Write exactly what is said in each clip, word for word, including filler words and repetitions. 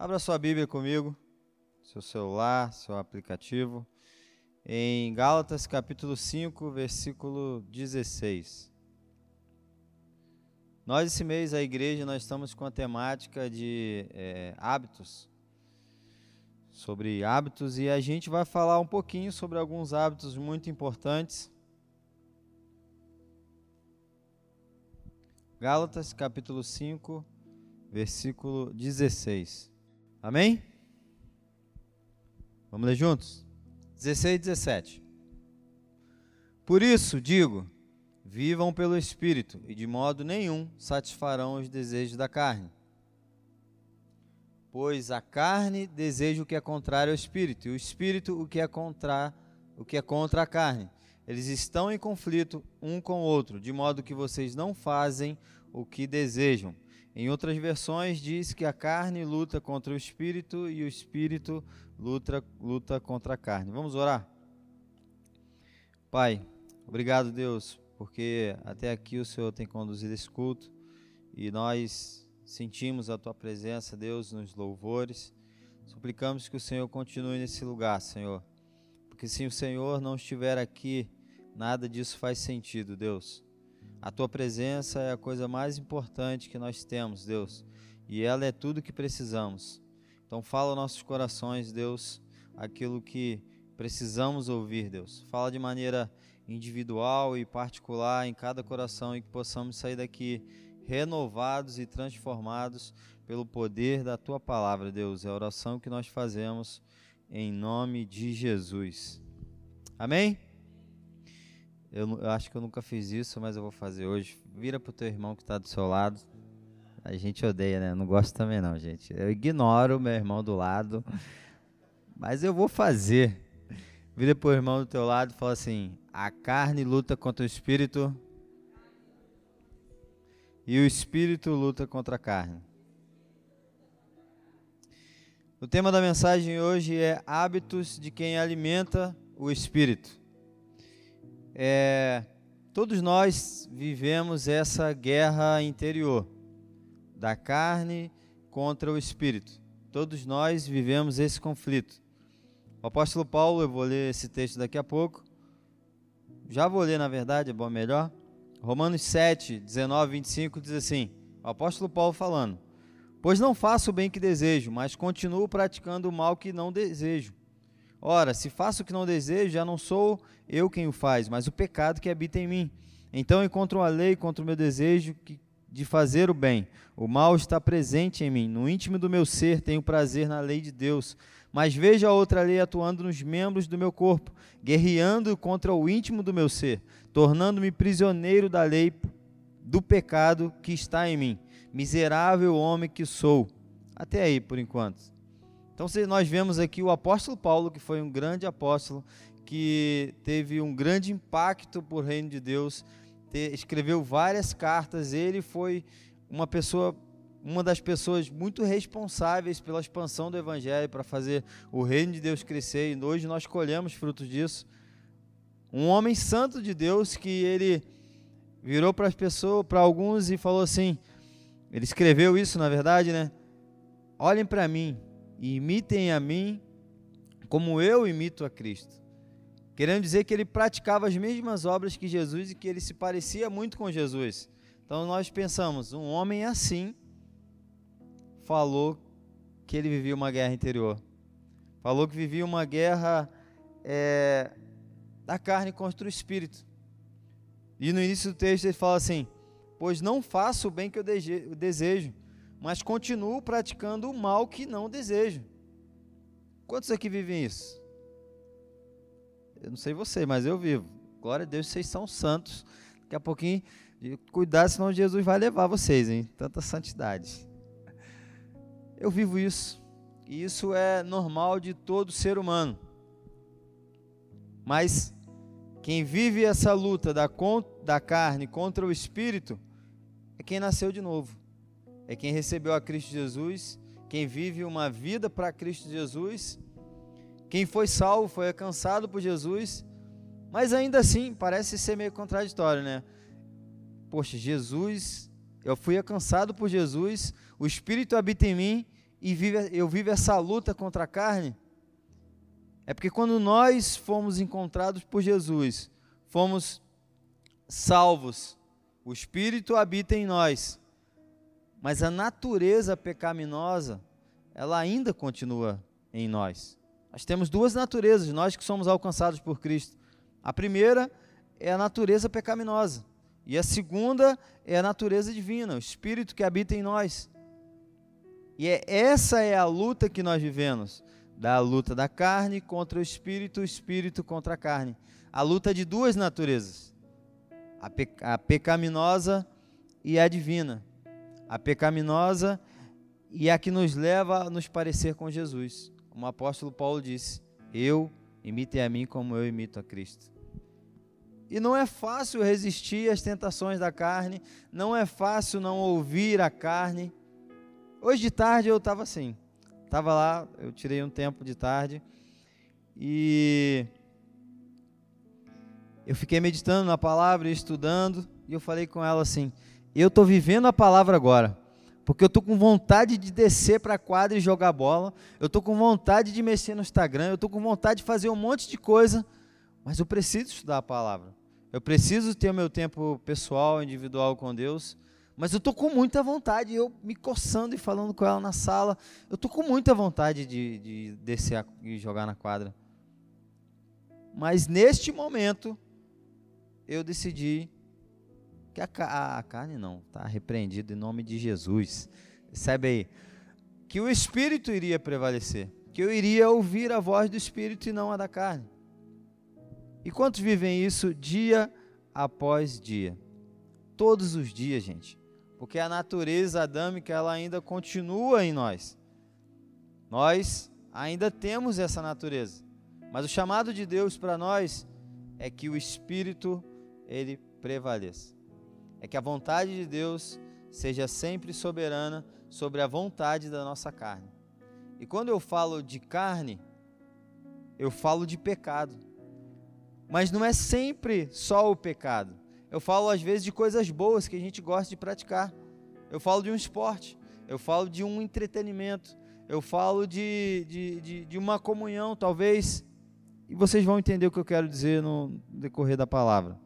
Abra sua Bíblia comigo, seu celular, seu aplicativo, em Gálatas capítulo cinco, versículo dezesseis. Nós, esse mês, a igreja, nós estamos com a temática de é, hábitos, sobre hábitos, e a gente vai falar um pouquinho sobre alguns hábitos muito importantes. Gálatas capítulo cinco, versículo dezesseis. Amém? Vamos ler juntos? dezesseis e dezessete. Por isso, digo, vivam pelo Espírito, e de modo nenhum satisfarão os desejos da carne. Pois a carne deseja o que é contrário ao Espírito, e o Espírito o que é contra, o que é contra a carne. Eles estão em conflito um com o outro, de modo que vocês não fazem o que desejam. Em outras versões diz que a carne luta contra o Espírito e o Espírito luta, luta contra a carne. Vamos orar? Pai, obrigado, Deus, porque até aqui o Senhor tem conduzido esse culto e nós sentimos a Tua presença, Deus, nos louvores. Suplicamos que o Senhor continue nesse lugar, Senhor, porque se o Senhor não estiver aqui, nada disso faz sentido, Deus. A Tua presença é a coisa mais importante que nós temos, Deus, e ela é tudo que precisamos. Então fala aos nossos corações, Deus, aquilo que precisamos ouvir, Deus. Fala de maneira individual e particular em cada coração e que possamos sair daqui renovados e transformados pelo poder da Tua palavra, Deus. É a oração que nós fazemos em nome de Jesus. Amém? Eu, eu acho que eu nunca fiz isso, mas eu vou fazer hoje. Vira pro teu irmão que está do seu lado. A gente odeia, né? Eu não gosto também não, gente. Eu ignoro o meu irmão do lado, mas eu vou fazer. Vira pro irmão do teu lado e fala assim: a carne luta contra o Espírito e o Espírito luta contra a carne. O tema da mensagem hoje é hábitos de quem alimenta o Espírito. É, todos nós vivemos essa guerra interior, da carne contra o Espírito. Todos nós vivemos esse conflito. O apóstolo Paulo, eu vou ler esse texto daqui a pouco, já vou ler na verdade, é bom melhor. Romanos sete, dezenove, vinte e cinco diz assim, o apóstolo Paulo falando: pois não faço o bem que desejo, mas continuo praticando o mal que não desejo. Ora, se faço o que não desejo, já não sou eu quem o faz, mas o pecado que habita em mim. Então encontro uma lei contra o meu desejo de fazer o bem. O mal está presente em mim. No íntimo do meu ser tenho prazer na lei de Deus. Mas vejo a outra lei atuando nos membros do meu corpo, guerreando contra o íntimo do meu ser, tornando-me prisioneiro da lei do pecado que está em mim. Miserável homem que sou. Até aí, por enquanto. Então, nós vemos aqui o apóstolo Paulo, que foi um grande apóstolo, que teve um grande impacto por reino de Deus, te, escreveu várias cartas. Ele foi uma pessoa, uma das pessoas muito responsáveis pela expansão do evangelho, para fazer o reino de Deus crescer, e hoje nós colhemos frutos disso. Um homem santo de Deus, que ele virou para as pessoas, para alguns, e falou assim, ele escreveu isso na verdade, né? Olhem para mim e imitem a mim como eu imito a Cristo. Querendo dizer que ele praticava as mesmas obras que Jesus e que ele se parecia muito com Jesus. Então nós pensamos, um homem assim falou que ele vivia uma guerra interior. Falou que vivia uma guerra é, da carne contra o Espírito. E no início do texto ele fala assim, pois não faço o bem que eu desejo, mas continuo praticando o mal que não desejo. Quantos aqui vivem isso? Eu não sei você, mas eu vivo. Glória a Deus, vocês são santos. Daqui a pouquinho, cuidado, senão Jesus vai levar vocês, hein? Tanta santidade. Eu vivo isso. E isso é normal de todo ser humano. Mas quem vive essa luta da, da carne contra o Espírito é quem nasceu de novo. É quem recebeu a Cristo Jesus, quem vive uma vida para Cristo Jesus, quem foi salvo, foi alcançado por Jesus, mas ainda assim parece ser meio contraditório, né? Poxa, Jesus, eu fui alcançado por Jesus, o Espírito habita em mim e vive, eu vivo essa luta contra a carne, é porque quando nós fomos encontrados por Jesus, fomos salvos, o Espírito habita em nós, mas a natureza pecaminosa, ela ainda continua em nós. Nós temos duas naturezas, nós que somos alcançados por Cristo. A primeira é a natureza pecaminosa, e a segunda é a natureza divina, o Espírito que habita em nós. E é, essa é a luta que nós vivemos, da luta da carne contra o Espírito, o Espírito contra a carne. A luta de duas naturezas, a, pe, a pecaminosa e a divina. A pecaminosa e a que nos leva a nos parecer com Jesus. Como o apóstolo Paulo disse, eu imitem a mim como eu imito a Cristo. E não é fácil resistir às tentações da carne, não é fácil não ouvir a carne. Hoje de tarde eu estava assim, estava lá, eu tirei um tempo de tarde e eu fiquei meditando na palavra e estudando, e eu falei com ela assim, eu estou vivendo a palavra agora, porque eu estou com vontade de descer para a quadra e jogar bola, eu estou com vontade de mexer no Instagram, eu estou com vontade de fazer um monte de coisa, mas eu preciso estudar a palavra, eu preciso ter o meu tempo pessoal, individual com Deus, mas eu estou com muita vontade, eu me coçando e falando com ela na sala, eu estou com muita vontade de, de descer e jogar na quadra. Mas neste momento, eu decidi que a, a, a carne não, está repreendido em nome de Jesus. Percebe aí? Que o Espírito iria prevalecer, que eu iria ouvir a voz do Espírito e não a da carne. E quantos vivem isso dia após dia? Todos os dias, gente. Porque a natureza adâmica, ela ainda continua em nós. Nós ainda temos essa natureza. Mas o chamado de Deus para nós é que o Espírito, ele prevaleça. É que a vontade de Deus seja sempre soberana sobre a vontade da nossa carne. E quando eu falo de carne, eu falo de pecado. Mas não é sempre só o pecado. Eu falo às vezes de coisas boas que a gente gosta de praticar. Eu falo de um esporte, eu falo de um entretenimento, eu falo de, de, de, de uma comunhão, talvez, e vocês vão entender o que eu quero dizer no decorrer da palavra.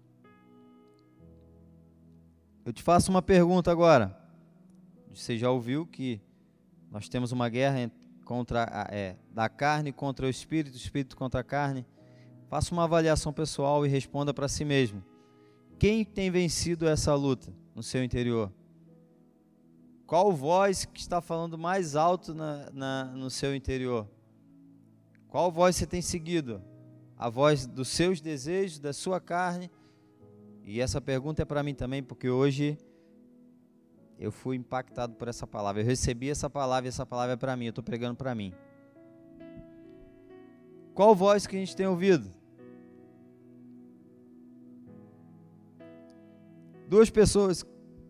Eu te faço uma pergunta agora. Você já ouviu que nós temos uma guerra contra a, é, da carne contra o espírito, o espírito contra a carne? Faça uma avaliação pessoal e responda para si mesmo. Quem tem vencido essa luta no seu interior? Qual voz que está falando mais alto na, na, no seu interior? Qual voz você tem seguido? A voz dos seus desejos, da sua carne? E essa pergunta é para mim também, porque hoje eu fui impactado por essa palavra. Eu recebi essa palavra e essa palavra é para mim, eu estou pregando para mim. Qual voz que a gente tem ouvido? Duas pessoas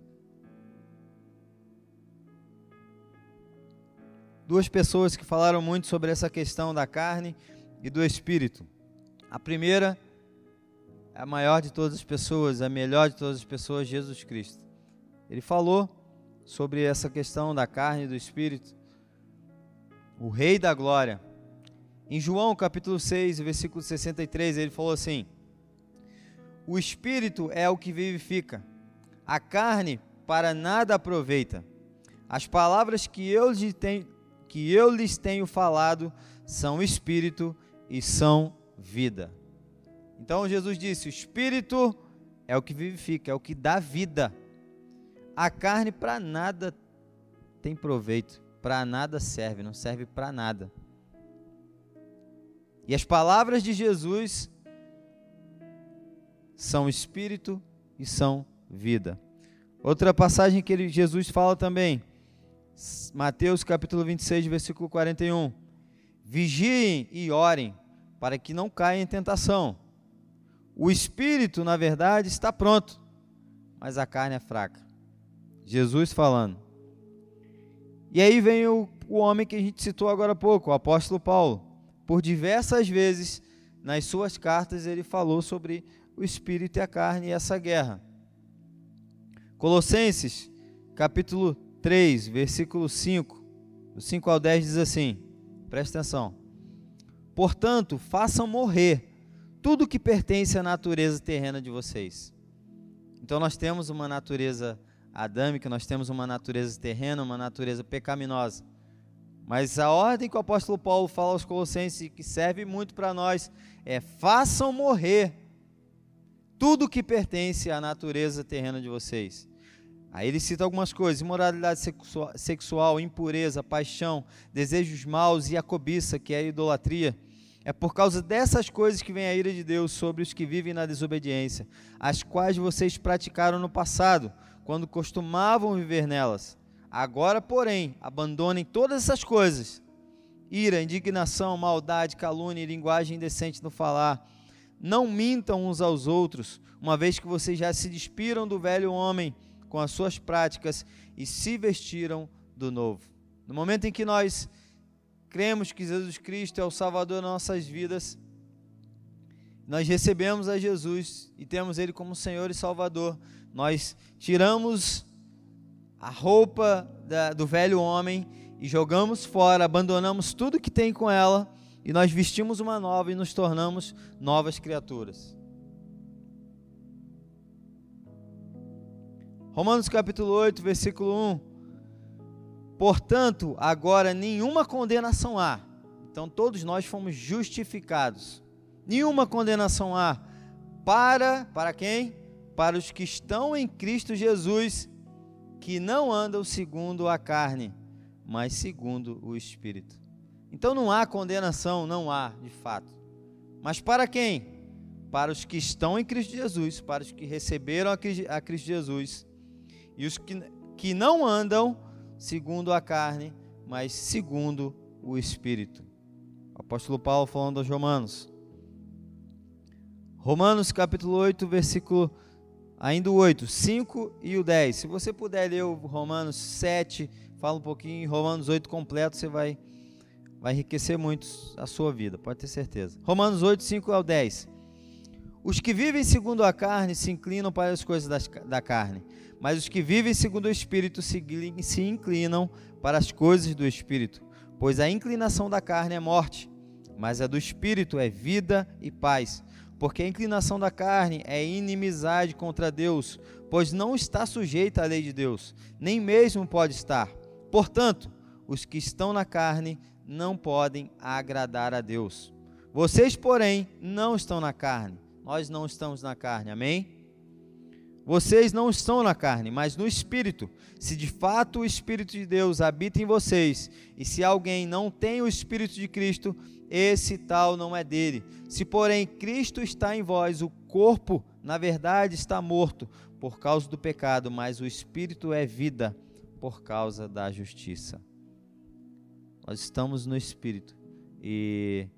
duas pessoas que falaram muito sobre essa questão da carne e do espírito. A primeira é a maior de todas as pessoas, a melhor de todas as pessoas, Jesus Cristo. Ele falou sobre essa questão da carne e do espírito, o Rei da Glória. Em João capítulo seis, versículo sessenta e três, ele falou assim: o espírito é o que vivifica, a carne para nada aproveita. As palavras que eu lhes tenho, que eu lhes tenho falado são espírito e são vida. Então Jesus disse, o espírito é o que vivifica, é o que dá vida. A carne para nada tem proveito, para nada serve, não serve para nada. E as palavras de Jesus são espírito e são vida. Outra passagem que ele, Jesus fala também, Mateus capítulo vinte e seis, versículo quarenta e um. Vigiem e orem, para que não caiam em tentação. O espírito, na verdade, está pronto, mas a carne é fraca. Jesus falando. E aí vem o, o homem que a gente citou agora há pouco, o apóstolo Paulo. Por diversas vezes, nas suas cartas, ele falou sobre o espírito e a carne e essa guerra. Colossenses, capítulo três, versículo cinco, Do cinco ao dez diz assim, presta atenção. Portanto, façam morrer tudo que pertence à natureza terrena de vocês. Então nós temos uma natureza adâmica, nós temos uma natureza terrena, uma natureza pecaminosa. Mas a ordem que o apóstolo Paulo fala aos Colossenses, que serve muito para nós, é façam morrer tudo que pertence à natureza terrena de vocês. Aí ele cita algumas coisas: imoralidade sexual, sexual, impureza, paixão, desejos maus e a cobiça, que é a idolatria. É por causa dessas coisas que vem a ira de Deus sobre os que vivem na desobediência, as quais vocês praticaram no passado, quando costumavam viver nelas. Agora, porém, abandonem todas essas coisas: ira, indignação, maldade, calúnia e linguagem indecente no falar. Não mintam uns aos outros, uma vez que vocês já se despiram do velho homem com as suas práticas e se vestiram do novo. No momento em que nós cremos que Jesus Cristo é o Salvador das nossas vidas, nós recebemos a Jesus e temos Ele como Senhor e Salvador, nós tiramos a roupa da, do velho homem e jogamos fora, abandonamos tudo que tem com ela e nós vestimos uma nova e nos tornamos novas criaturas. Romanos capítulo oito, versículo um. Portanto, agora nenhuma condenação há. Então todos nós fomos justificados. Nenhuma condenação há. Para, para quem? Para os que estão em Cristo Jesus, que não andam segundo a carne, mas segundo o Espírito. Então não há condenação, não há, de fato. Mas para quem? Para os que estão em Cristo Jesus, para os que receberam a Cristo Jesus, e os que, que não andam segundo a carne, mas segundo o Espírito. O apóstolo Paulo falando aos Romanos. Romanos capítulo oito, versículo ainda o oito, cinco e o dez. Se você puder ler o Romanos sete, fala um pouquinho, Romanos oito completo, você vai, vai enriquecer muito a sua vida, pode ter certeza. Romanos oito, cinco ao dez. Os que vivem segundo a carne se inclinam para as coisas das, da carne, mas os que vivem segundo o Espírito se, se inclinam para as coisas do Espírito. Pois a inclinação da carne é morte, mas a do Espírito é vida e paz. Porque a inclinação da carne é inimizade contra Deus, pois não está sujeita à lei de Deus, nem mesmo pode estar. Portanto, os que estão na carne não podem agradar a Deus. Vocês, porém, não estão na carne. Nós não estamos na carne, amém? Vocês não estão na carne, mas no Espírito. Se de fato o Espírito de Deus habita em vocês, e se alguém não tem o Espírito de Cristo, esse tal não é dele. Se porém Cristo está em vós, o corpo, na verdade, está morto por causa do pecado, mas o Espírito é vida por causa da justiça. Nós estamos no Espírito e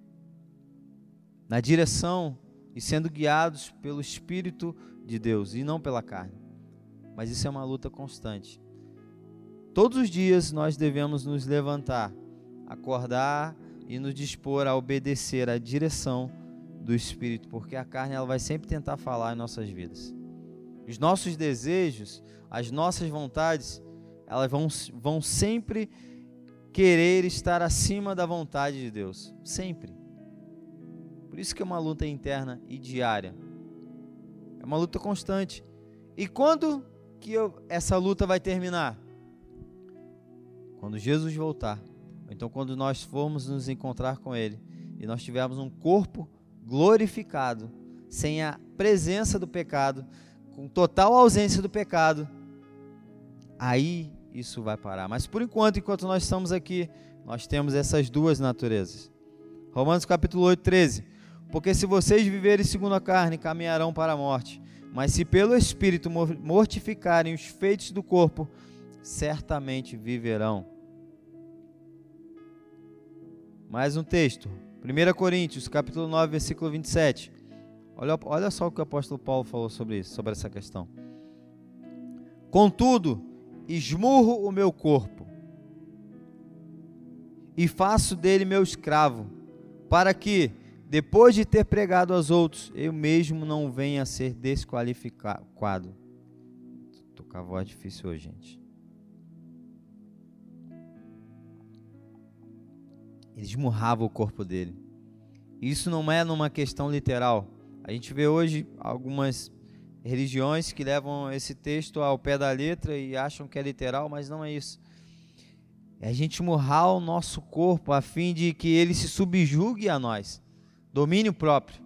na direção e sendo guiados pelo Espírito de Deus e não pela carne. Mas isso é uma luta constante. Todos os dias nós devemos nos levantar, acordar e nos dispor a obedecer à direção do Espírito, porque a carne ela vai sempre tentar falar em nossas vidas. Os nossos desejos, as nossas vontades, elas vão, vão sempre querer estar acima da vontade de Deus, sempre. Por isso que é uma luta interna e diária. É uma luta constante. E quando que eu, essa luta vai terminar? Quando Jesus voltar. Então quando nós formos nos encontrar com Ele e nós tivermos um corpo glorificado, sem a presença do pecado, com total ausência do pecado, aí isso vai parar. Mas por enquanto, enquanto nós estamos aqui, nós temos essas duas naturezas. Romanos capítulo oito, treze. Porque se vocês viverem segundo a carne, caminharão para a morte. Mas se pelo Espírito mortificarem os feitos do corpo, certamente viverão. Mais um texto. primeira Coríntios, capítulo nove, versículo vinte e sete. Olha, olha só o que o apóstolo Paulo falou sobre isso, sobre essa questão. Contudo, esmurro o meu corpo e faço dele meu escravo, para que, depois de ter pregado aos outros, eu mesmo não venha a ser desqualificado. Estou com a voz difícil hoje, gente. Ele esmurrava o corpo dele. Isso não é numa questão literal. A gente vê hoje algumas religiões que levam esse texto ao pé da letra e acham que é literal, mas não é isso. É a gente esmurrar o nosso corpo a fim de que ele se subjugue a nós. Domínio próprio.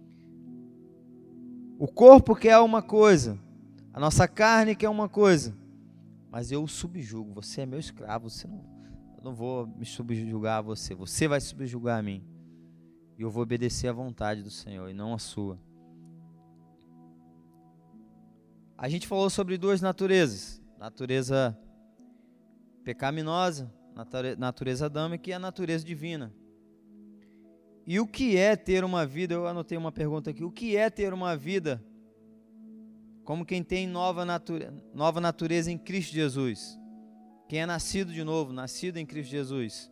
O corpo quer uma coisa, a nossa carne quer uma coisa, mas eu o subjugo. Você é meu escravo, você não, eu não vou me subjugar a você, você vai subjugar a mim. E eu vou obedecer à vontade do Senhor e não a sua. A gente falou sobre duas naturezas. Natureza pecaminosa, natureza adâmica e a natureza divina. E o que é ter uma vida? Eu anotei uma pergunta aqui. O que é ter uma vida como quem tem nova, nature, nova natureza em Cristo Jesus? Quem é nascido de novo, nascido em Cristo Jesus?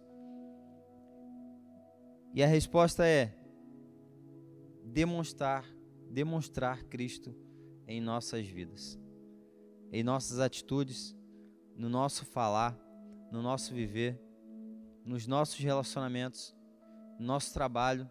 E a resposta é demonstrar, demonstrar Cristo em nossas vidas, em nossas atitudes, no nosso falar, no nosso viver, nos nossos relacionamentos, no nosso trabalho.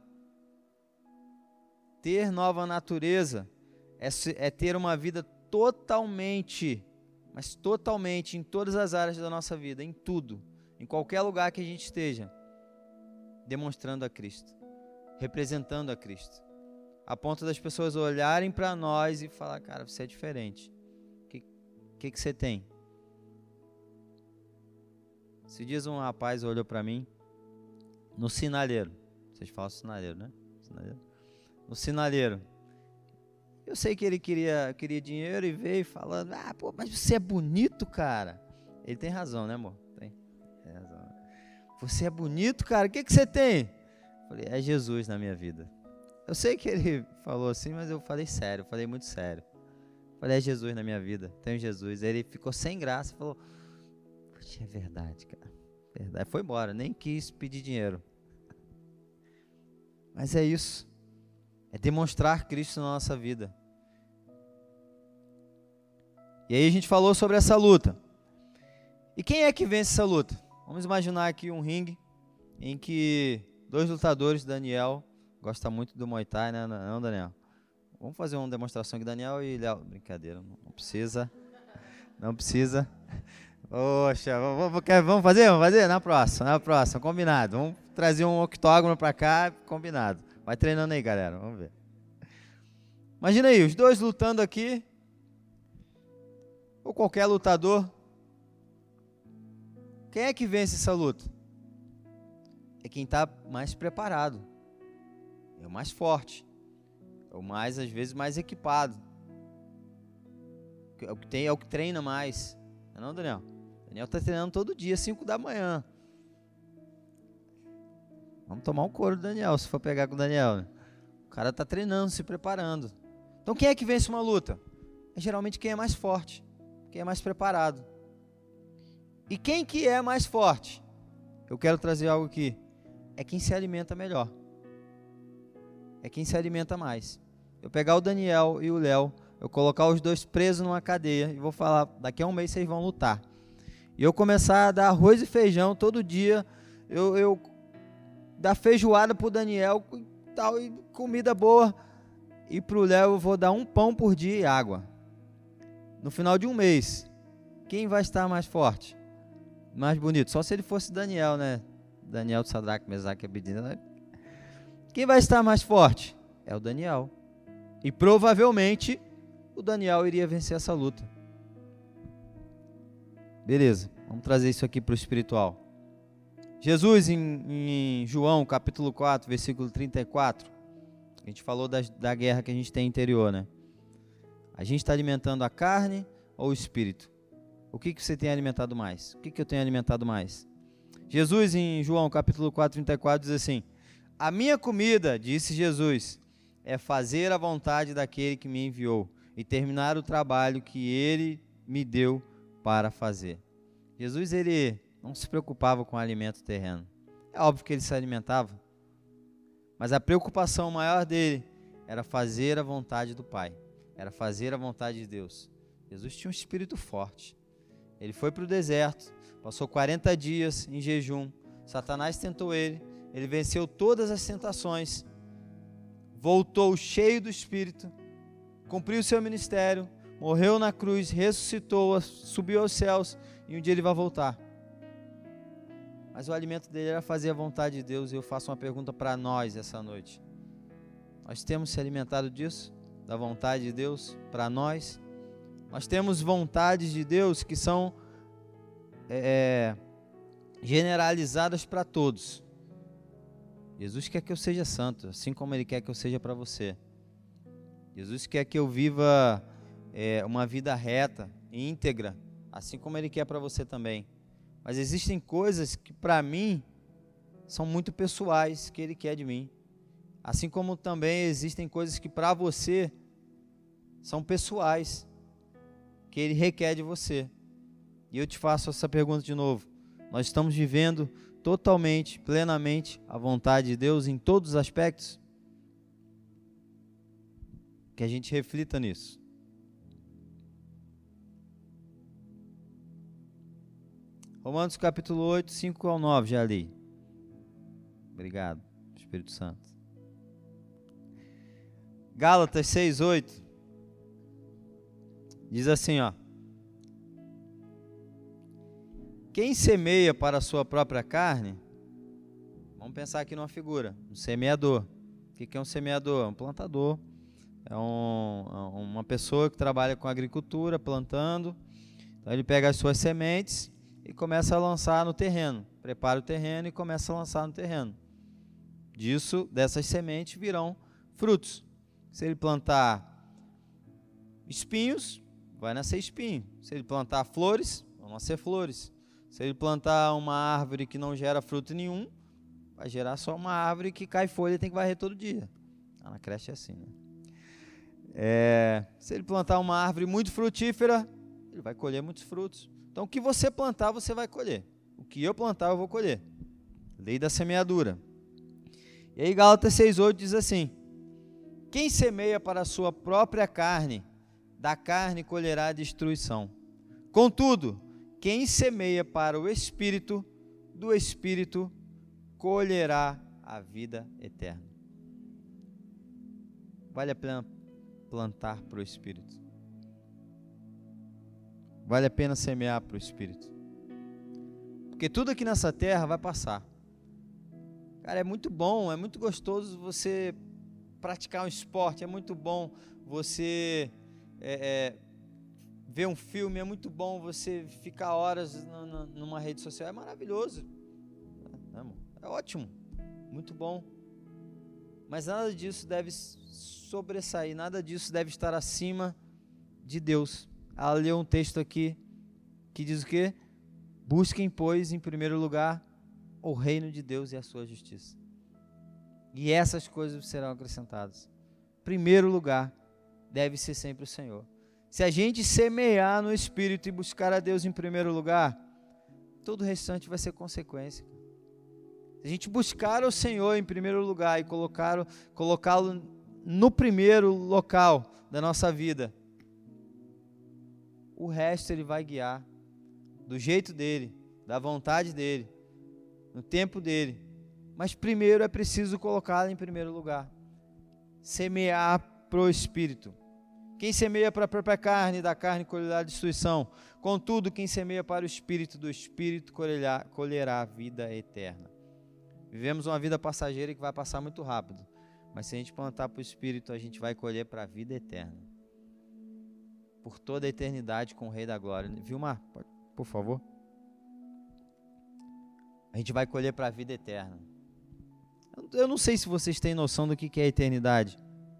Ter nova natureza é, é ter uma vida totalmente, mas totalmente em todas as áreas da nossa vida, em tudo, em qualquer lugar que a gente esteja, demonstrando a Cristo, representando a Cristo, a ponto das pessoas olharem para nós e falar: cara, você é diferente. O que, que, que você tem? Esses dias um rapaz olhou para mim no sinaleiro. Vocês falam sinaleiro, né? Sinaleiro. No sinaleiro. Eu sei que ele queria, queria dinheiro e veio falando: ah, pô, mas você é bonito, cara. Ele tem razão, né, amor? Tem, tem razão. Você é bonito, cara. O que, que você tem? Eu falei: é Jesus na minha vida. Eu sei que ele falou assim, mas eu falei sério, eu falei muito sério. Eu falei: é Jesus na minha vida, tenho Jesus. Aí ele ficou sem graça e falou: poxa, é verdade, cara. Verdade. Foi embora, nem quis pedir dinheiro. Mas é isso. É demonstrar Cristo na nossa vida. E aí a gente falou sobre essa luta. E quem é que vence essa luta? Vamos imaginar aqui um ringue em que dois lutadores, Daniel, gosta muito do Muay Thai, né? Não, Daniel? Vamos fazer uma demonstração aqui, Daniel e Léo. Brincadeira, não precisa. Não precisa. Poxa, vamos, vamos fazer? Vamos fazer? Na próxima, na próxima, combinado. Vamos trazer um octógono pra cá, combinado. Vai treinando aí, galera, vamos ver. Imagina aí, os dois lutando aqui, ou qualquer lutador. Quem é que vence essa luta? É quem está mais preparado, é o mais forte, é o mais, às vezes, mais equipado, é o que tem, é o que treina mais. Não é não, Daniel? Daniel está treinando todo dia, cinco da manhã. Vamos tomar um couro do Daniel, se for pegar com o Daniel, né? O cara está treinando, se preparando. Então quem é que vence uma luta? É geralmente quem é mais forte, quem é mais preparado. E quem que é mais forte? Eu quero trazer algo aqui. É quem se alimenta melhor. É quem se alimenta mais. Eu pegar o Daniel e o Léo, eu colocar os dois presos numa cadeia e vou falar: daqui a um mês vocês vão lutar. E eu começar a dar arroz e feijão todo dia, eu, eu dar feijoada pro Daniel e tal, e comida boa, e pro Léo eu vou dar um pão por dia e água. No final de um mês, quem vai estar mais forte? Mais bonito? Só se ele fosse Daniel, né? Daniel de Sadraque, Mesaque e Abednego, né? Quem vai estar mais forte? É o Daniel. E provavelmente o Daniel iria vencer essa luta. Beleza, vamos trazer isso aqui para o espiritual. Jesus, em, em João, capítulo quatro, versículo trinta e quatro, a gente falou das, da guerra que a gente tem interior, né? A gente está alimentando a carne ou o espírito? O que, que você tem alimentado mais? O que, que eu tenho alimentado mais? Jesus, em João, capítulo quatro, trinta e quatro, diz assim: a minha comida, disse Jesus, é fazer a vontade daquele que me enviou e terminar o trabalho que ele me deu para fazer. Jesus, ele não se preocupava com o alimento terreno. É óbvio que ele se alimentava, mas a preocupação maior dele era fazer a vontade do Pai, era fazer a vontade de Deus. Jesus tinha um espírito forte. Ele foi para o deserto, passou quarenta dias em jejum. Satanás tentou ele, ele venceu todas as tentações, voltou cheio do Espírito, cumpriu o seu ministério, morreu na cruz, ressuscitou, subiu aos céus e um dia ele vai voltar. Mas o alimento dele era fazer a vontade de Deus. E eu faço uma pergunta para nós essa noite: nós temos se alimentado disso? Da vontade de Deus para nós? Nós temos vontades de Deus que são é, generalizadas para todos. Jesus quer que eu seja santo, assim como Ele quer que eu seja para você. Jesus quer que eu viva é, uma vida reta e íntegra, assim como Ele quer para você também. Mas existem coisas que para mim são muito pessoais, que Ele quer de mim. Assim como também existem coisas que para você são pessoais, que Ele requer de você. E eu te faço essa pergunta de novo: nós estamos vivendo totalmente, plenamente a vontade de Deus em todos os aspectos? Que a gente reflita nisso. Romanos capítulo oito, cinco ao nove, já li. Obrigado, Espírito Santo. Gálatas seis, oito. Diz assim, ó: quem semeia para a sua própria carne, vamos pensar aqui numa figura, um semeador. O que é um semeador? É um plantador. É um, uma pessoa que trabalha com agricultura, plantando. Então ele pega as suas sementes e começa a lançar no terreno. Prepara o terreno e começa a lançar no terreno. Disso, dessas sementes virão frutos. Se ele plantar espinhos, vai nascer espinho. Se ele plantar flores, vão nascer flores. Se ele plantar uma árvore que não gera fruto nenhum, vai gerar só uma árvore que cai folha e tem que varrer todo dia. Ah, na creche é assim, né? É, se ele plantar uma árvore muito frutífera, ele vai colher muitos frutos. Então, o que você plantar, você vai colher. O que eu plantar, eu vou colher. Lei da semeadura. E aí, Gálatas seis, oito diz assim: quem semeia para a sua própria carne, da carne colherá a destruição. Contudo, quem semeia para o Espírito, do Espírito colherá a vida eterna. Vale a pena plantar para o Espírito. Vale a pena semear para o Espírito. Porque tudo aqui nessa terra vai passar. Cara, é muito bom, é muito gostoso você praticar um esporte, é muito bom você é, é, ver um filme, é muito bom você ficar horas no, no, numa rede social, é maravilhoso. É ótimo, muito bom. Mas nada disso deve sobressair, nada disso deve estar acima de Deus. Ela leu um texto aqui que diz o quê? Busquem, pois, em primeiro lugar o reino de Deus e a sua justiça, e essas coisas serão acrescentadas. Primeiro lugar deve ser sempre o Senhor. Se a gente semear no Espírito e buscar a Deus em primeiro lugar, todo o restante vai ser consequência. Se a gente buscar o Senhor em primeiro lugar e colocá-lo, colocá-lo no primeiro local da nossa vida, o resto Ele vai guiar do jeito dEle, da vontade dEle, no tempo dEle. Mas primeiro é preciso colocá-lo em primeiro lugar. Semear para o Espírito. Quem semeia para a própria carne, da carne colherá a destruição. Contudo, quem semeia para o Espírito, do Espírito colherá, colherá a vida eterna. Vivemos uma vida passageira que vai passar muito rápido. Mas se a gente plantar para o Espírito, a gente vai colher para a vida eterna. Por toda a eternidade com o Rei da Glória. Vilmar, por favor. A gente vai colher para a vida eterna. Eu não sei se vocês têm noção do que é a eternidade.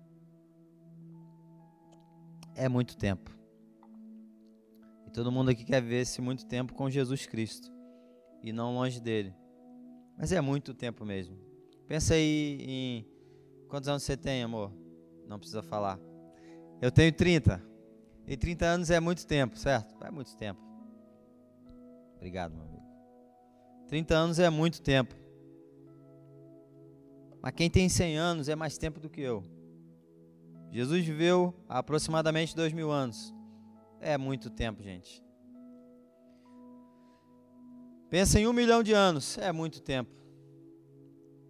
É muito tempo. E todo mundo aqui quer ver esse muito tempo com Jesus Cristo. E não longe dele. Mas é muito tempo mesmo. Pensa aí em... Quantos anos você tem, amor? Não precisa falar. Eu tenho trinta. E trinta anos é muito tempo, certo? É muito tempo. Obrigado, meu amigo. trinta anos é muito tempo. Mas quem tem cem anos é mais tempo do que eu. Jesus viveu há aproximadamente dois mil anos. É muito tempo, gente. Pensa em um milhão de anos. É muito tempo.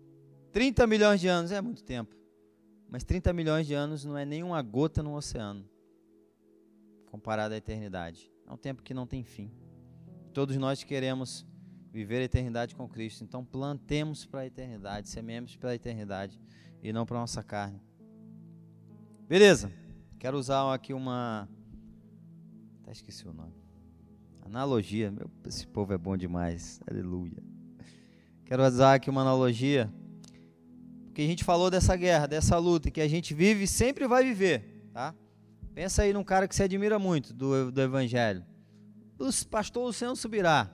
trinta milhões de anos é muito tempo, mas trinta milhões de anos não é nem uma gota no oceano, comparado à eternidade. É um tempo que não tem fim. Todos nós queremos viver a eternidade com Cristo, então plantemos para a eternidade, semeemos para a eternidade e não para a nossa carne. Beleza, quero usar aqui uma... até esqueci o nome. Analogia, meu, esse povo é bom demais, aleluia. Quero usar aqui uma analogia, porque a gente falou dessa guerra, dessa luta, que a gente vive e sempre vai viver, tá? Pensa aí num cara que você admira muito do, do Evangelho, o pastor Luciano Subirá.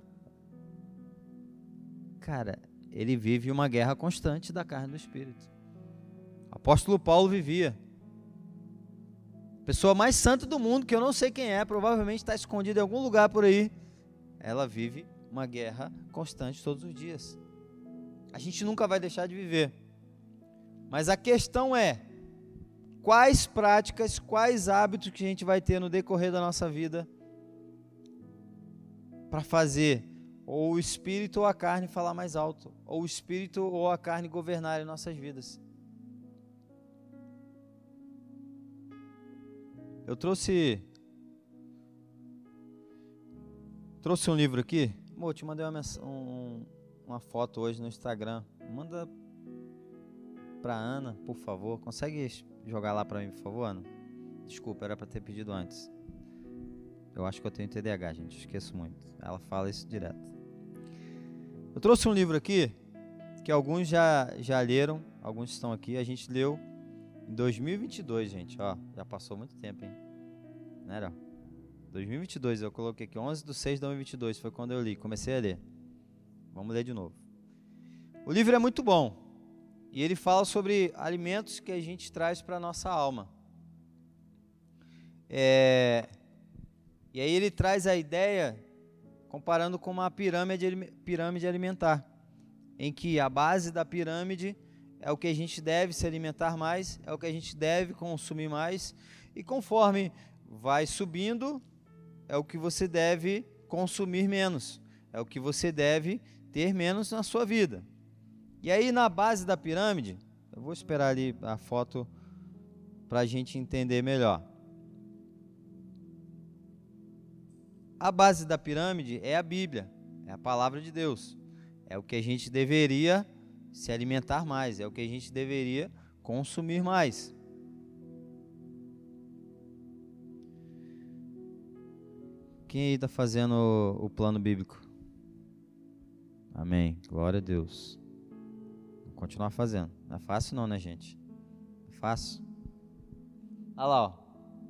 Cara, ele vive uma guerra constante da carne e do espírito. O apóstolo Paulo vivia. Pessoa mais santa do mundo, que eu não sei quem é, provavelmente está escondida em algum lugar por aí. Ela vive uma guerra constante todos os dias. A gente nunca vai deixar de viver. Mas a questão é, quais práticas, quais hábitos que a gente vai ter no decorrer da nossa vida para fazer ou o espírito ou a carne falar mais alto, ou o espírito ou a carne governarem nossas vidas. Eu trouxe trouxe um livro aqui. Amor, eu te mandei uma, um, uma foto hoje no Instagram. Manda pra Ana, por favor. Consegue jogar lá pra mim, por favor, Ana? Desculpa, era pra ter pedido antes. Eu acho que eu tenho T D A H, gente. Esqueço muito. Ela fala isso direto. Eu trouxe um livro aqui que alguns já, já leram. Alguns estão aqui. A gente leu em dois mil e vinte e dois, gente, ó, já passou muito tempo, hein? Não era? dois mil e vinte e dois, eu coloquei aqui, onze de seis de dois mil e vinte e dois, foi quando eu li, comecei a ler. Vamos ler de novo. O livro é muito bom, e ele fala sobre alimentos que a gente traz para a nossa alma. É, e aí ele traz a ideia, comparando com uma pirâmide, pirâmide alimentar, em que a base da pirâmide é o que a gente deve se alimentar mais, é o que a gente deve consumir mais, e conforme vai subindo, é o que você deve consumir menos, é o que você deve ter menos na sua vida. E aí na base da pirâmide, eu vou esperar ali a foto para a gente entender melhor. A base da pirâmide é a Bíblia, é a palavra de Deus, é o que a gente deveria se alimentar mais, é o que a gente deveria consumir mais. Quem aí está fazendo o, o plano bíblico? Amém, glória a Deus. Vou continuar fazendo. Não é fácil não, né, gente? É fácil. Olha lá, ó.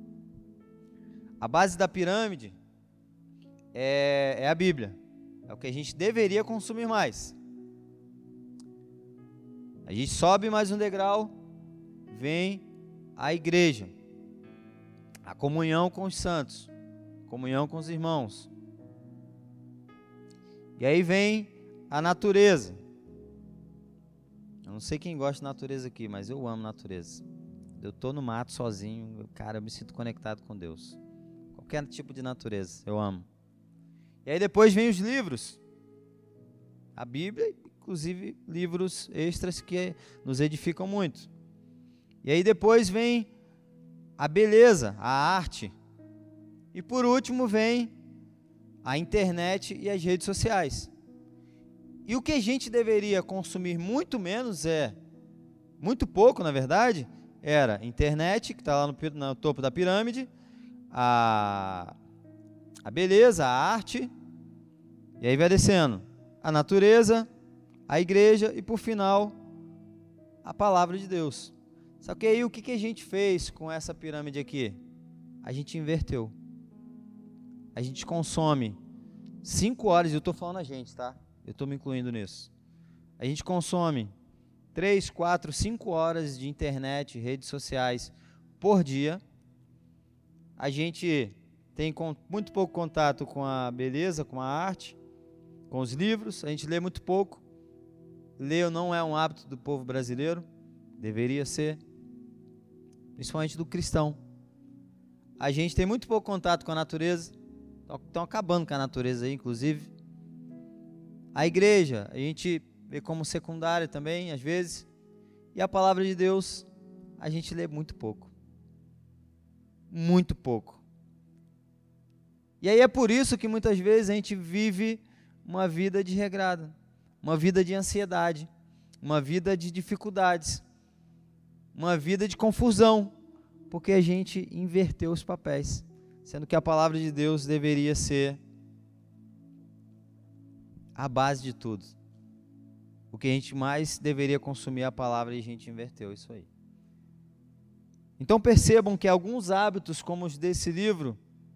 A base da pirâmide é, é a Bíblia, é o que a gente deveria consumir mais. A gente sobe mais um degrau, vem a igreja, a comunhão com os santos, comunhão com os irmãos. E aí vem a natureza. Eu não sei quem gosta de natureza aqui, mas eu amo natureza. Eu estou no mato sozinho, cara, eu me sinto conectado com Deus. Qualquer tipo de natureza, eu amo. E aí depois vem os livros, a Bíblia, inclusive livros extras que nos edificam muito. E aí depois vem a beleza, a arte. E por último vem a internet e as redes sociais. E o que a gente deveria consumir muito menos é, muito pouco na verdade, era internet, que está lá no, no topo da pirâmide, a, a beleza, a arte, e aí vai descendo a natureza, a igreja e por final a palavra de Deus. Só que aí o que, que a gente fez com essa pirâmide aqui? A gente inverteu. A gente consome cinco horas, eu estou falando a gente, tá? Eu estou me incluindo nisso. A gente consome três, quatro, cinco horas de internet, redes sociais por dia. A gente tem muito pouco contato com a beleza, com a arte, com os livros. A gente lê muito pouco. Ler não é um hábito do povo brasileiro, deveria ser, principalmente do cristão. A gente tem muito pouco contato com a natureza, estão acabando com a natureza aí, inclusive. A igreja, a gente vê como secundária também, às vezes. E a palavra de Deus, a gente lê muito pouco. Muito pouco. E aí é por isso que muitas vezes a gente vive uma vida desregrada, uma vida de ansiedade, uma vida de dificuldades, uma vida de confusão, porque a gente inverteu os papéis, sendo que a palavra de Deus deveria ser a base de tudo. O que a gente mais deveria consumir é a palavra e a gente inverteu isso aí. Então percebam que alguns hábitos como os desse livro,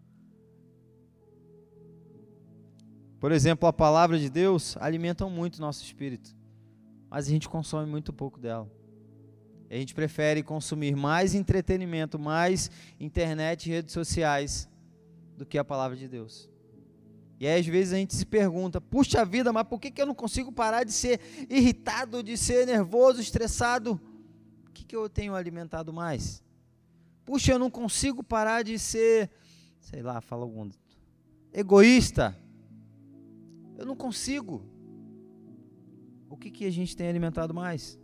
por exemplo, a palavra de Deus, alimentam muito o nosso espírito, mas a gente consome muito pouco dela. A gente prefere consumir mais entretenimento, mais internet e redes sociais do que a palavra de Deus. E aí às vezes a gente se pergunta, puxa vida, mas por que, que eu não consigo parar de ser irritado, de ser nervoso, estressado? O que, que eu tenho alimentado mais? Puxa, eu não consigo parar de ser, sei lá, fala algum, egoísta. Eu não consigo. O que, que a gente tem alimentado mais?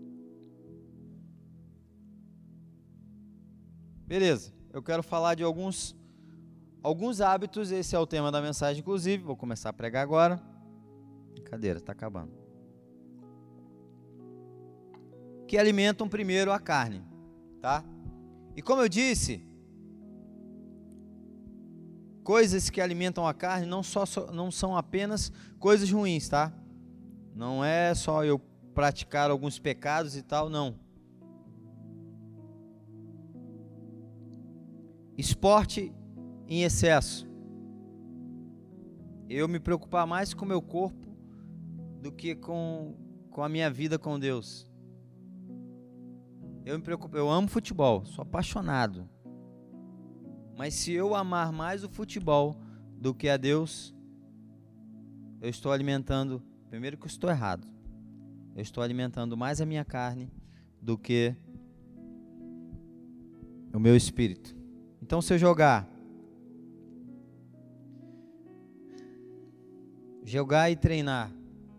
Beleza, eu quero falar de alguns, alguns hábitos, esse é o tema da mensagem, inclusive, vou começar a pregar agora. Cadeira, está acabando. Que alimentam primeiro a carne, tá? E como eu disse, coisas que alimentam a carne não, só, não são apenas coisas ruins, tá? Não é só eu praticar alguns pecados e tal, não. Esporte em excesso. Eu me preocupar mais com o meu corpo do que com, com a minha vida com Deus. Eu me preocupo, eu amo futebol, sou apaixonado. Mas se eu amar mais o futebol do que a Deus, eu estou alimentando, primeiro que eu estou errado, eu estou alimentando mais a minha carne do que o meu espírito. Então se eu jogar, jogar e treinar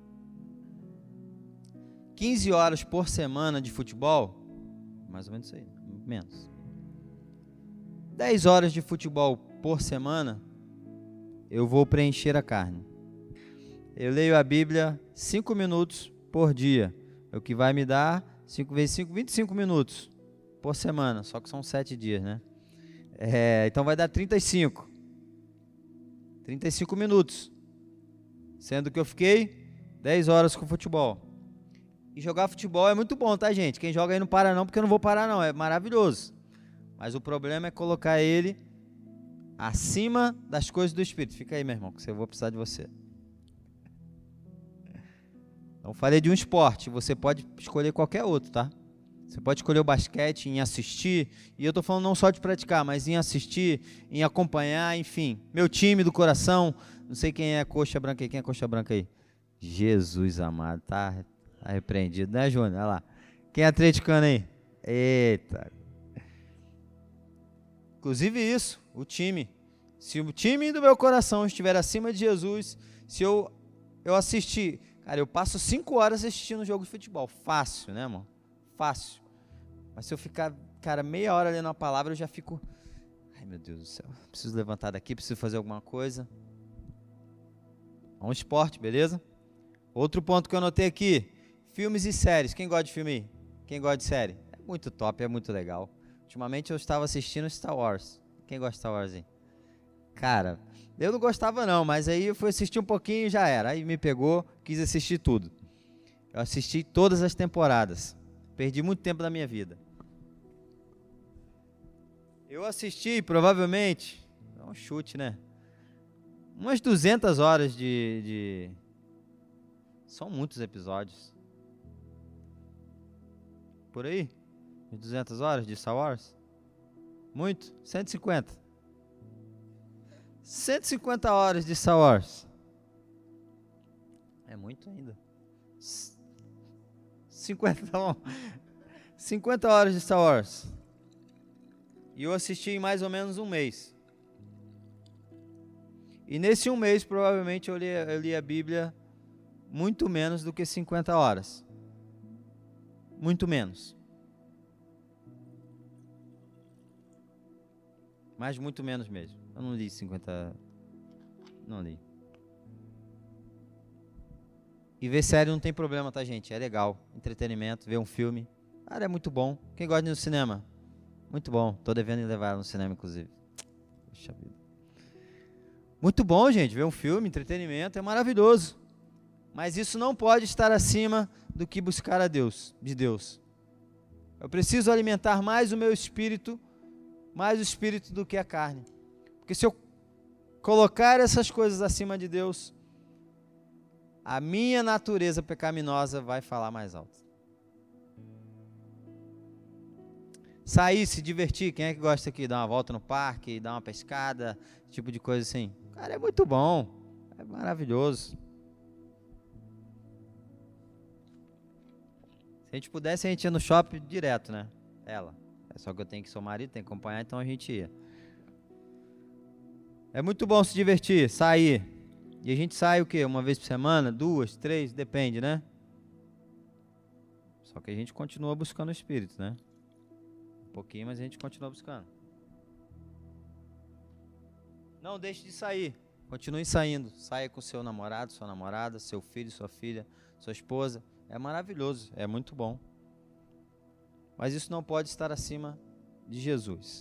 quinze horas por semana de futebol, mais ou menos isso aí, menos. dez horas de futebol por semana, eu vou preencher a carne. Eu leio a Bíblia cinco minutos por dia, o que vai me dar cinco vezes cinco, vinte e cinco minutos por semana, só que são sete dias, né? É, então vai dar trinta e cinco. trinta e cinco minutos, sendo que eu fiquei dez horas com futebol. E jogar futebol é muito bom, tá, gente? Quem joga aí não para não, porque eu não vou parar não, é maravilhoso. Mas o problema é colocar ele acima das coisas do Espírito. Fica aí, meu irmão, que eu vou precisar de você. Então, falei de um esporte. Você pode escolher qualquer outro, tá? Você pode escolher o basquete, em assistir. E eu tô falando não só de praticar, mas em assistir, em acompanhar, enfim. Meu time do coração. Não sei quem é coxa branca aí. Quem é coxa branca aí? Jesus amado. Tá, tá repreendido, né, Júnior? Olha lá. Quem é atleticano aí? Eita. Inclusive isso, o time. Se o time do meu coração estiver acima de Jesus, se eu, eu assistir, cara, eu passo cinco horas assistindo um jogo de futebol, fácil, né, irmão? Fácil. Mas se eu ficar, cara, meia hora lendo a palavra, eu já fico, ai meu Deus do céu, preciso levantar daqui, preciso fazer alguma coisa. É um esporte, beleza? Outro ponto que eu anotei aqui, filmes e séries. Quem gosta de filme aí? Quem gosta de série? É muito top, é muito legal. Ultimamente eu estava assistindo Star Wars. Quem gosta de Star Wars aí? Cara, eu não gostava não, mas aí eu fui assistir um pouquinho e já era. Aí me pegou, quis assistir tudo. Eu assisti todas as temporadas. Perdi muito tempo da minha vida. Eu assisti, provavelmente, é um chute, né? Umas duzentas horas de, de... São muitos episódios. Por aí? duzentas horas de Star Wars? Muito? cento e cinquenta. cento e cinquenta horas de Star Wars. É muito ainda. cinquenta, tá bom. cinquenta horas de Star Wars. E eu assisti em mais ou menos um mês. E nesse um mês, provavelmente, eu li, eu li a Bíblia muito menos do que cinquenta horas. Muito menos. Mas muito menos mesmo. Eu não li cinquenta... Não li. E ver série não tem problema, tá, gente? É legal. Entretenimento, ver um filme. Cara, é muito bom. Quem gosta de ir no cinema? Muito bom. Tô devendo levar no cinema, inclusive. Poxa vida. Muito bom, gente. Ver um filme, entretenimento, é maravilhoso. Mas isso não pode estar acima do que buscar a Deus, de Deus. Eu preciso alimentar mais o meu espírito, mais o espírito do que a carne. Porque se eu colocar essas coisas acima de Deus, a minha natureza pecaminosa vai falar mais alto. Sair, se divertir, quem é que gosta aqui? Dar uma volta no parque, dar uma pescada, esse tipo de coisa assim. Cara, é muito bom, é maravilhoso. Se a gente pudesse, a gente ia no shopping direto, né? Ela. É só que eu tenho que ser o marido, tenho que acompanhar, então a gente ia. É muito bom se divertir, sair. E a gente sai o quê? Uma vez por semana? Duas, três? Depende, né? Só que a gente continua buscando o Espírito, né? Um pouquinho, mas a gente continua buscando. Não deixe de sair. Continue saindo. Saia com seu namorado, sua namorada, seu filho, sua filha, sua esposa. É maravilhoso, é muito bom. Mas isso não pode estar acima de Jesus.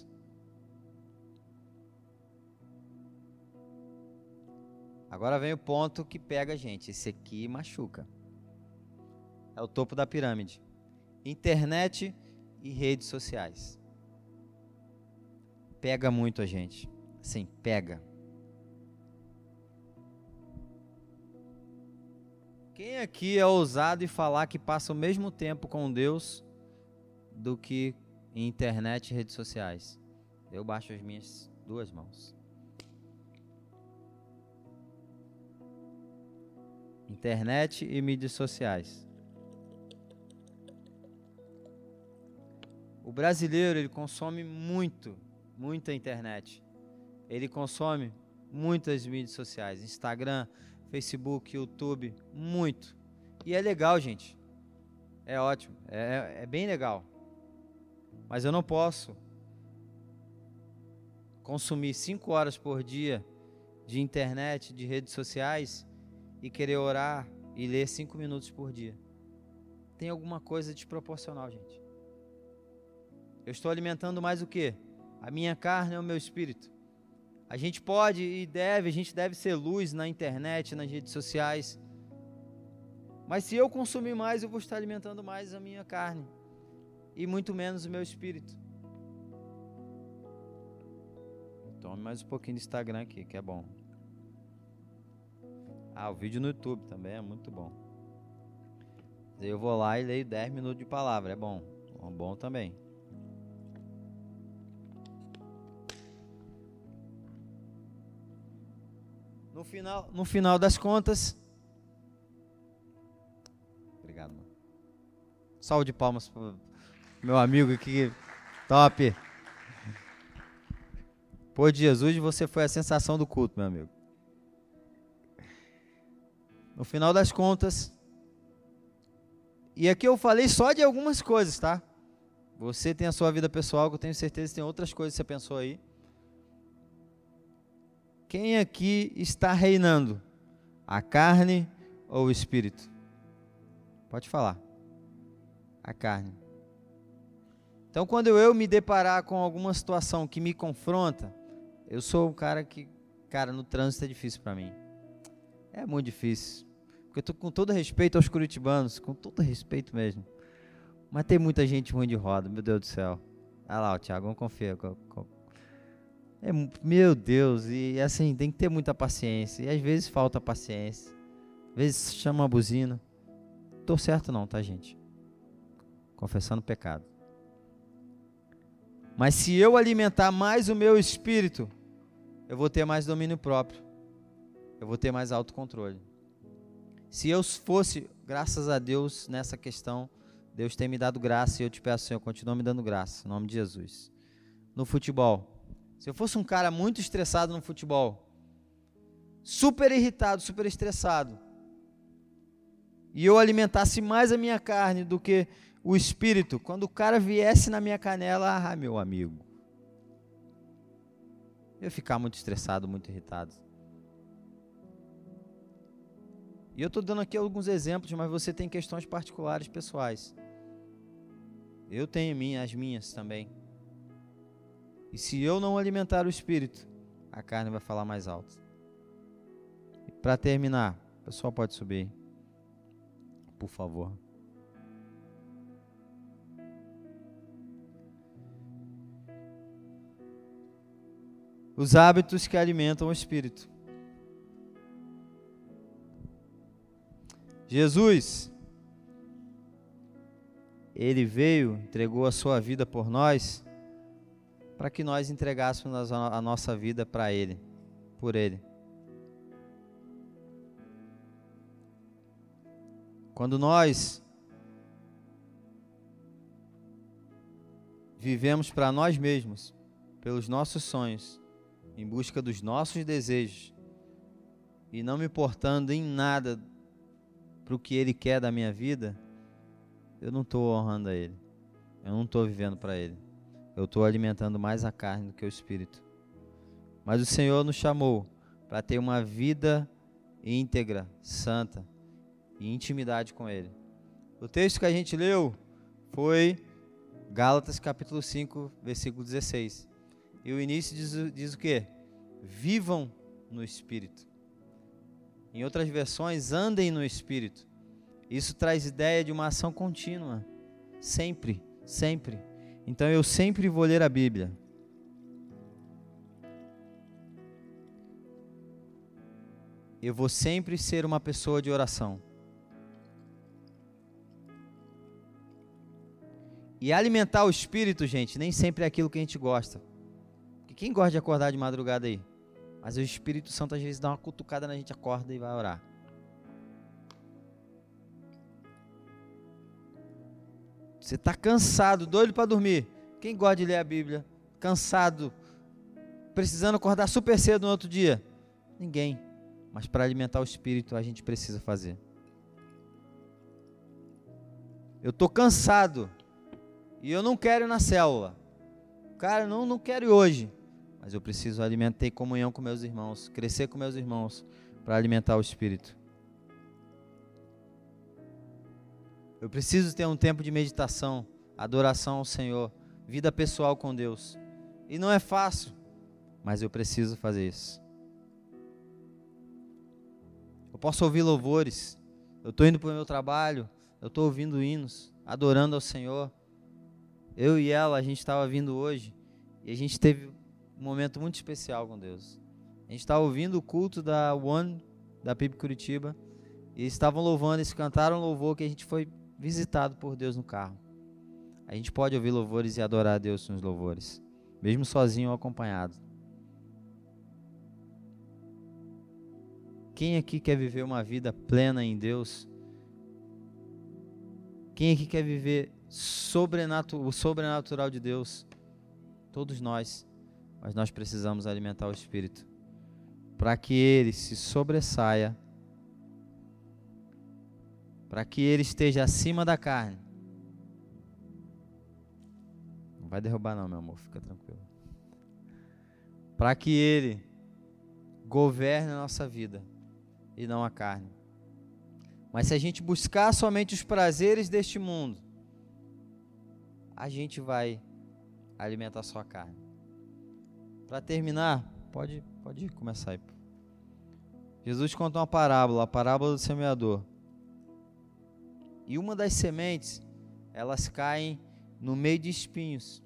Agora vem o ponto que pega a gente. Esse aqui machuca. É o topo da pirâmide. Internet e redes sociais. Pega muito a gente. Sim, pega. Quem aqui é ousado em falar que passa o mesmo tempo com Deus do que em internet e redes sociais? Eu baixo as minhas duas mãos. Internet e mídias sociais. O brasileiro, ele consome muito, muita internet. Ele consome muitas mídias sociais. Instagram, Facebook, YouTube, muito. E é legal, gente. É ótimo, é, é bem legal. Mas eu não posso consumir cinco horas por dia de internet, de redes sociais e querer orar e ler cinco minutos por dia. Tem alguma coisa desproporcional, gente. Eu estou alimentando mais o quê? A minha carne ou o meu espírito? A gente pode e deve, a gente deve ser luz na internet, nas redes sociais. Mas se eu consumir mais, eu vou estar alimentando mais a minha carne e muito menos o meu espírito. Tome mais um pouquinho de Instagram aqui, que é bom. Ah, o vídeo no YouTube também é muito bom. Eu vou lá e leio dez minutos de palavra, é bom. É bom também. No final, no final das contas... Obrigado, mano. Salve de palmas pro meu amigo aqui. Top. Por Jesus, você foi a sensação do culto, meu amigo. No final das contas... E aqui eu falei só de algumas coisas, tá? Você tem a sua vida pessoal, que eu tenho certeza que tem outras coisas que você pensou aí. Quem aqui está reinando? A carne ou o espírito? Pode falar. A carne. Então, quando eu me deparar com alguma situação que me confronta, eu sou um cara que, cara, no trânsito é difícil para mim. É muito difícil. Porque eu tô com todo respeito aos curitibanos, com todo respeito mesmo. Mas tem muita gente ruim de roda, meu Deus do céu. Olha lá, o Thiago, vamos confiar. É, meu Deus, e assim, tem que ter muita paciência. E às vezes falta paciência. Às vezes chama a buzina. Tô certo não, tá, gente? Confessando pecado. Mas se eu alimentar mais o meu espírito, eu vou ter mais domínio próprio. Eu vou ter mais autocontrole. Se eu fosse, graças a Deus, nessa questão, Deus tem me dado graça e eu te peço, Senhor, continua me dando graça, em nome de Jesus. No futebol, se eu fosse um cara muito estressado no futebol, super irritado, super estressado, e eu alimentasse mais a minha carne do que o espírito, quando o cara viesse na minha canela, ah, meu amigo, eu ia ficar muito estressado, muito irritado. E eu estou dando aqui alguns exemplos, mas você tem questões particulares, pessoais. Eu tenho minha, as minhas também. E se eu não alimentar o espírito, a carne vai falar mais alto. Para terminar, o pessoal pode subir, por favor. Os hábitos que alimentam o espírito. Jesus, Ele veio, entregou a sua vida por nós, para que nós entregássemos a nossa vida para Ele, por Ele. Quando nós vivemos para nós mesmos, pelos nossos sonhos, em busca dos nossos desejos, e não me importando em nada para o que Ele quer da minha vida, eu não estou honrando a Ele, eu não estou vivendo para Ele, eu estou alimentando mais a carne do que o espírito. Mas o Senhor nos chamou para ter uma vida íntegra, santa e intimidade com Ele. O texto que a gente leu foi Gálatas capítulo cinco, versículo dezesseis. E o início diz, diz o quê? Vivam no Espírito. Em outras versões, andem no Espírito. Isso traz ideia de uma ação contínua. Sempre, sempre. Então eu sempre vou ler a Bíblia. Eu vou sempre ser uma pessoa de oração. E alimentar o Espírito, gente, nem sempre é aquilo que a gente gosta. Porque quem gosta de acordar de madrugada aí? Mas o Espírito Santo às vezes dá uma cutucada na gente, acorda e vai orar. Você está cansado, doido para dormir. Quem gosta de ler a Bíblia? Cansado, precisando acordar super cedo no outro dia? Ninguém. Mas para alimentar o Espírito a gente precisa fazer. Eu estou cansado e eu não quero ir na célula. Cara, não, não quero ir hoje. Mas eu preciso alimentar, ter comunhão com meus irmãos, crescer com meus irmãos, para alimentar o Espírito. Eu preciso ter um tempo de meditação, adoração ao Senhor, vida pessoal com Deus. E não é fácil, mas eu preciso fazer isso. Eu posso ouvir louvores, eu estou indo para o meu trabalho, eu estou ouvindo hinos, adorando ao Senhor. Eu e ela, a gente estava vindo hoje, e a gente teve um momento muito especial com Deus. A gente estava ouvindo o culto da One, da P I B Curitiba, e eles estavam louvando, eles cantaram louvor que a gente foi visitado por Deus no carro. A gente pode ouvir louvores e adorar a Deus nos louvores, mesmo sozinho ou acompanhado. Quem aqui quer viver uma vida plena em Deus? Quem aqui quer viver sobrenatu- o sobrenatural de Deus? Todos nós. Mas nós precisamos alimentar o Espírito, para que ele se sobressaia, para que ele esteja acima da carne. Não vai derrubar não, meu amor, fica tranquilo. Para que ele governe a nossa vida e não a carne. Mas se a gente buscar somente os prazeres deste mundo, a gente vai alimentar só a carne. Para terminar, pode, pode começar aí. Jesus conta uma parábola, a parábola do semeador. E uma das sementes, elas caem no meio de espinhos.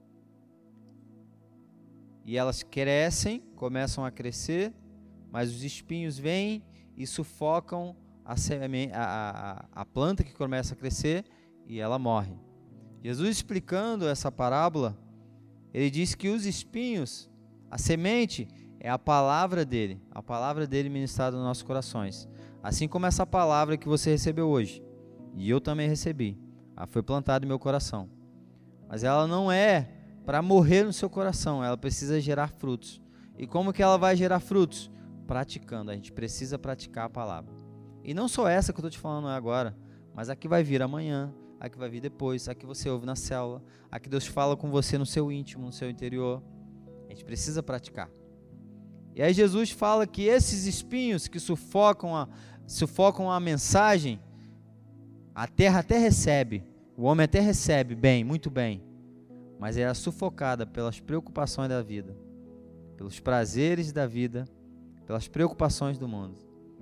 E elas crescem, começam a crescer, mas os espinhos vêm e sufocam a, seme, a, a, a planta que começa a crescer e ela morre. Jesus explicando essa parábola, ele diz que os espinhos, a semente é a palavra dele, a palavra dele ministrada nos nossos corações. Assim como essa palavra que você recebeu hoje, e eu também recebi, ela foi plantada em meu coração. Mas ela não é para morrer no seu coração, ela precisa gerar frutos. E como que ela vai gerar frutos? Praticando, a gente precisa praticar a palavra. E não só essa que eu estou te falando agora, mas a que vai vir amanhã, a que vai vir depois, a que você ouve na célula, a que Deus fala com você no seu íntimo, no seu interior. A gente precisa praticar. E aí Jesus fala que esses espinhos que sufocam a, sufocam a mensagem, a terra até recebe, o homem até recebe bem, muito bem, mas ela é sufocada pelas preocupações da vida, pelos prazeres da vida, pelas preocupações do mundo.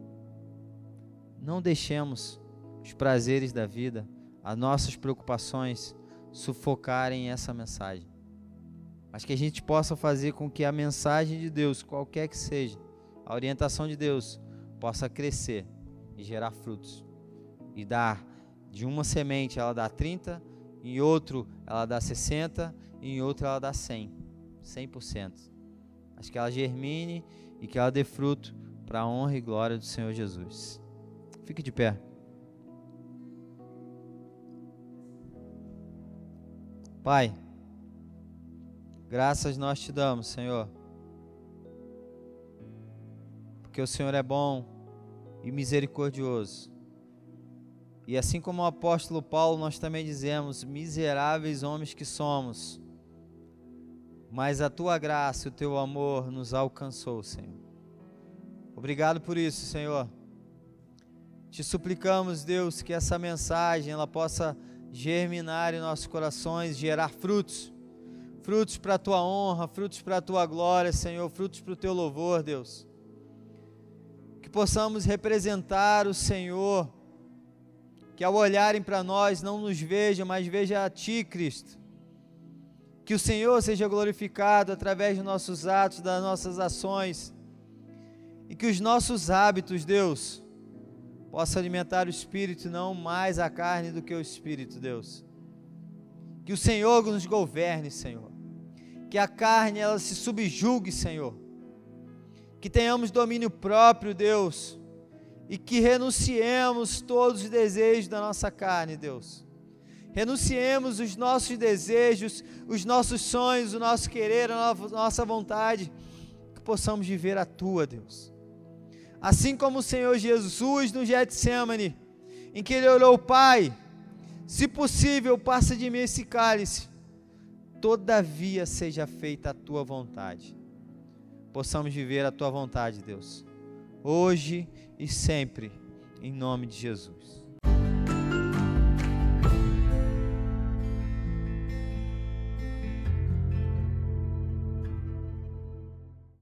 Não deixemos os prazeres da vida, as nossas preocupações sufocarem essa mensagem, mas que a gente possa fazer com que a mensagem de Deus, qualquer que seja, a orientação de Deus, possa crescer e gerar frutos, e dar, de uma semente ela dá trinta, em outro ela dá sessenta, e em outro ela dá cem, cem por cento. Mas que ela germine e que ela dê fruto para a honra e glória do Senhor Jesus. Fique de pé. Pai, graças nós te damos, Senhor, porque o Senhor é bom e misericordioso. E assim como o apóstolo Paulo, nós também dizemos: miseráveis homens que somos, mas a tua graça e o teu amor nos alcançou, Senhor. Obrigado por isso, Senhor. Te suplicamos, Deus, que essa mensagem ela possa germinar em nossos corações, gerar frutos, frutos para a tua honra, frutos para a tua glória, Senhor, frutos para o teu louvor, Deus. Que possamos representar o Senhor, que ao olharem para nós não nos vejam, mas vejam a Ti, Cristo. Que o Senhor seja glorificado através dos nossos atos, das nossas ações, e que os nossos hábitos, Deus, possam alimentar o Espírito, não mais a carne do que o Espírito, Deus. Que o Senhor nos governe, Senhor. Que a carne ela se subjugue, Senhor. Que tenhamos domínio próprio, Deus. E que renunciemos todos os desejos da nossa carne, Deus. Renunciemos os nossos desejos, os nossos sonhos, o nosso querer, a nossa vontade. Que possamos viver a Tua, Deus. Assim como o Senhor Jesus no Getsêmani, em que Ele orou: Pai, se possível, passa de mim esse cálice, todavia seja feita a Tua vontade. Possamos viver a Tua vontade, Deus, hoje e sempre, em nome de Jesus.